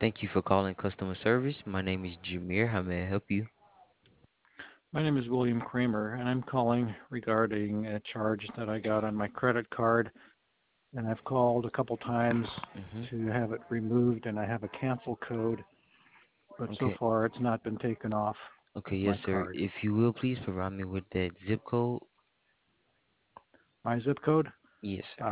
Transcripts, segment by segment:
Thank you for calling customer service. My name is Jameer. How may I help you? My name is William Kramer, and I'm calling regarding a charge that I got on my credit card. And I've called a couple times Hmm. to have it removed, and I have a cancel code, but so Okay. far it's not been taken off Okay, my yes, sir. card. If you will, please provide me with that zip code. My zip code, Yes, sir.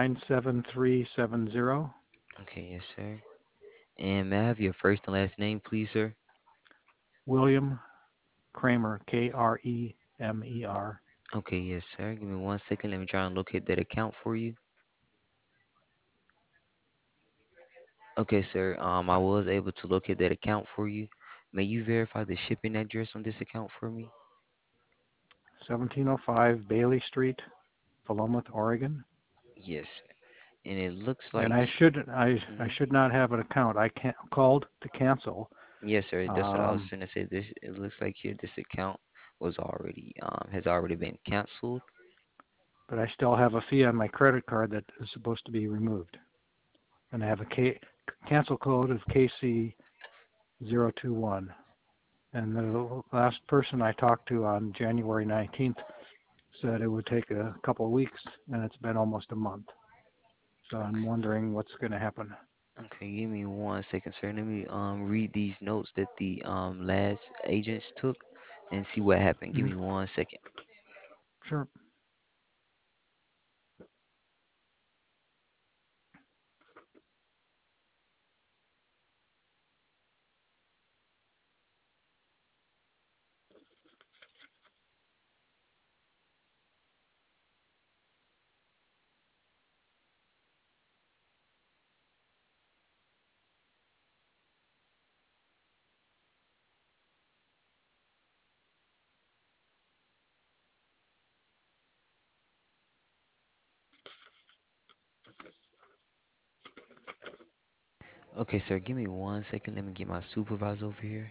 97370. Okay, yes, sir. And may I have your first and last name, please, sir? William Kramer, Kremer. Okay, yes, sir. Give me 1 second. Let me try and locate that account for you. Okay, sir. I was able to locate that account for you. May you verify the shipping address on this account for me? 1705 Bailey Street, Philomath, Oregon. Yes. And it looks And like. I Mhm. should not have an account. I called to cancel. Yes, sir. That's what I was Um, trying to say. This it looks like here this account was already has already been canceled. but I still have a fee on my credit card that is supposed to be removed. And I have a cancel code of KC021. And the last person I talked to on January 19th said it would take a couple of weeks, and it's been almost a month. So I'm Okay. wondering what's going to happen. Okay, give me 1 second, sir. Let me read these notes that the last agents took and see what happened. Give Mm, me 1 second. sure. Okay, sir, give me 1 second. Let me get my supervisor over here.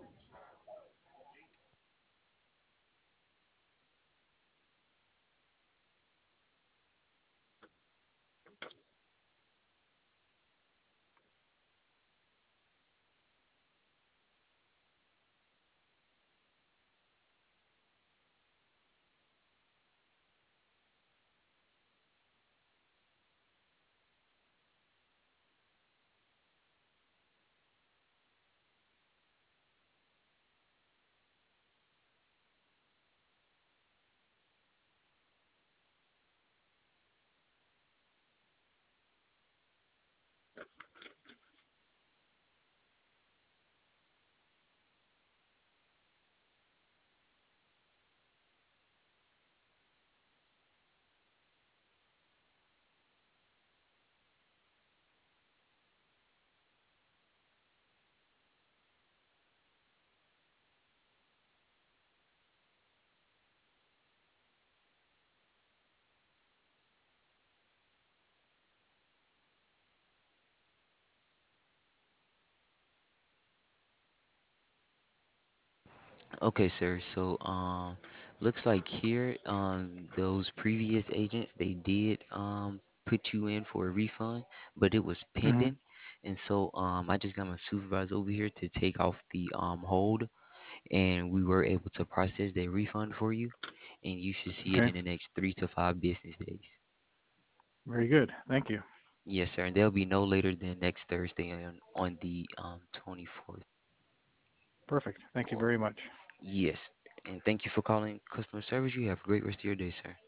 Okay, sir. So, looks like here, those previous agents, they did put you in for a refund, but it was Hmm. pending. And so, I just got my supervisor over here to take off the hold, and we were able to process that refund for you, and you should see it Okay. in the next 3 to 5 business days. Very good. Thank you. Yes, sir. And they'll be no later than next Thursday on the 24th. Perfect. Thank you very much. Yes. And thank you for calling customer service. You have a great rest of your day, sir.